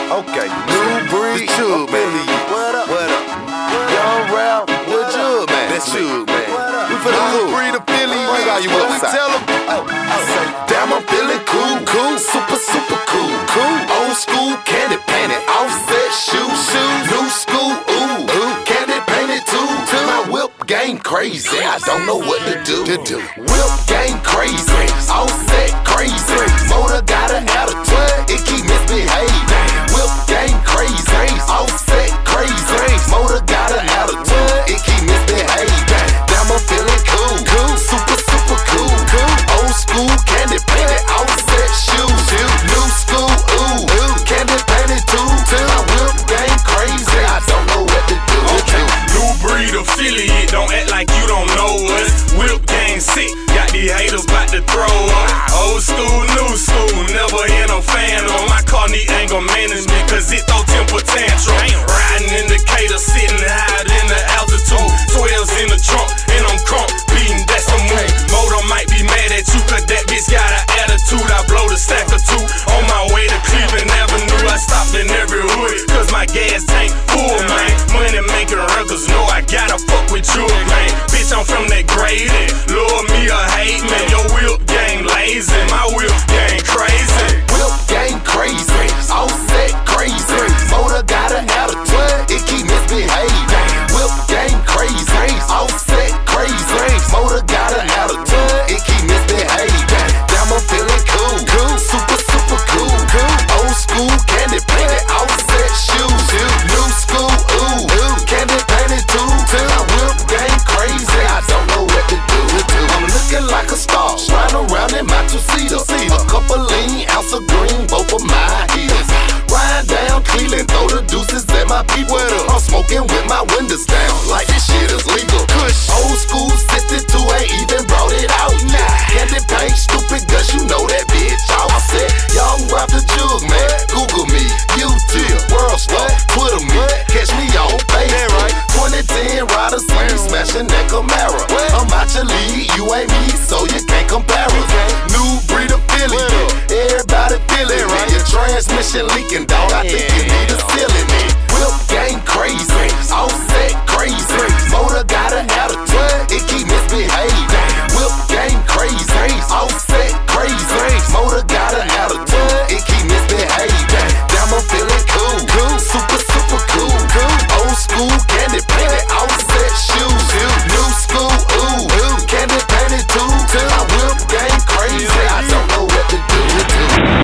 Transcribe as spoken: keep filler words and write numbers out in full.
Okay, new breed, the Jug man. What up? What up? Young Ralph, the Jug man. That's Jug man. We for the new breed of Philly. Bring all you what we tell them. Oh, say, damn, I'm feeling cool, cool, super, super cool, cool. Old school, candy painted, offset shoes, shoes. New school, ooh, ooh, candy painted too. My whip game crazy, I don't know what to do. To do. Whip game crazy, offset crazy. Motor got an attitude, it keep misbehaving. Whip game crazy, offset crazy. Motor got an attitude, it keep misbehaving. Damn, I'm feeling cool, cool, super, super cool, cool. Old school, candy painted, offset shoes. New school, ooh, ooh, candy painted too. My whip game crazy, I don't know what to do. Okay, new breed affiliate, don't act like you don't know us. Whip gang sick, got these haters bout to throw up. Old school, new school, never in a fan of. My car need anger management, cause it throw temper tantrum. Riding indicator, sitting higher in the altitude. Twelves in the trunk, and I'm crunk, beating, that's the move. Motor might be mad at you, cause that bitch got an attitude. I blow the stack or two, on my way to Cleveland Avenue. I stopped in every hood, cause my gas tank full, man. Money making records, know I gotta fuck with you, man. Bitch, I'm from that grade, love me or hate me. Your whip gang lazy, my whip gang crazy. Whip gang crazy, offset crazy. Motor got an attitude, it keep misbehaving. Whip gang crazy, offset crazy. Motor got an attitude, it keep misbehaving. Damn, I'm feeling cool, cool, super, super cool, cool. Old school, candy painted, offset shoes. New school, ooh, ooh, candy painted too. My whip gang crazy, I don't know what to do. I'm looking like a star, riding around in my two-seater. A couple lean, ounce of green, both of my heels. Ride down Cleveland, throw the deuces at my people. I'm smoking with my windows down, like this shit is legal. Old school sixty-two ain't even brought it out yet. Candy paint, stupid guts, you know that bitch. I said, Young Ralph the Jug man. Google me, YouTube, World Star, Twitter me, catch me on Facebook. twenty ten Rider Slam, smashing that Camaro. I'm out your league, you ain't me, so you can't compare us. New breed of Philly, everybody feel it. Your transmission leaking, dog. I think you